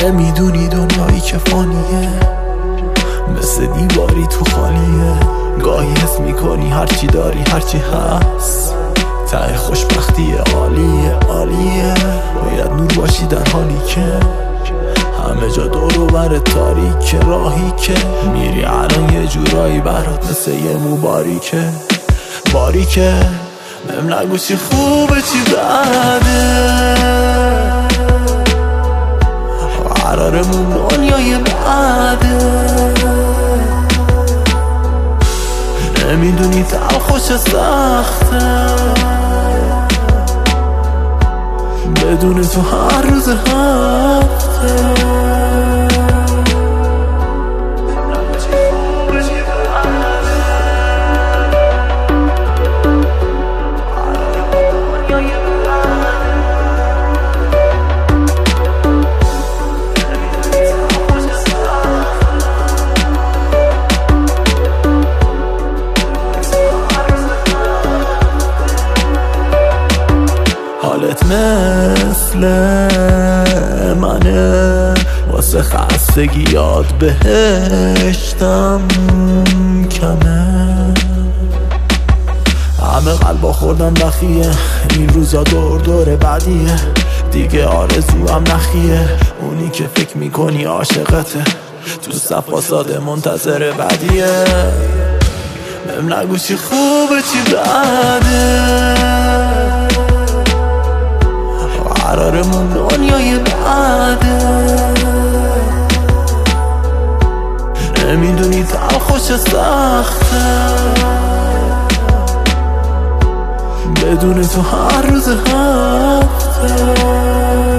نمیدونی دنیایی که فانیه، مثل دیواری تو خالیه. گاهی حس میکنی هرچی داری هرچی هست ته خوشبختی عالیه عالیه. باید نور باشی در حالی که همه جا دور و بر تاریکه. راهی که میری الان یه جورایی برات مثل یه مو باریکه باریکه. بهم نگو چی خوبه چی بده، قرارمون دنیای بعده. نمیدونی تلخوش سخته بدون تو هر روز هفته. حالت مثل منه واسه خستگیات بهشتم کمه. همه قلبا خوردن بخیه، این روزا دور دور بعدیه. دیگه آرزو هم نخیه، اونی که فکر میکنی عاشقته تو صف ساده منتظر بعدیه. بهم نگو چی خوبه چی بده، قرارمون دنیای بعده. نمیدونی تلخوش سخته بدون تو هر روز هفته.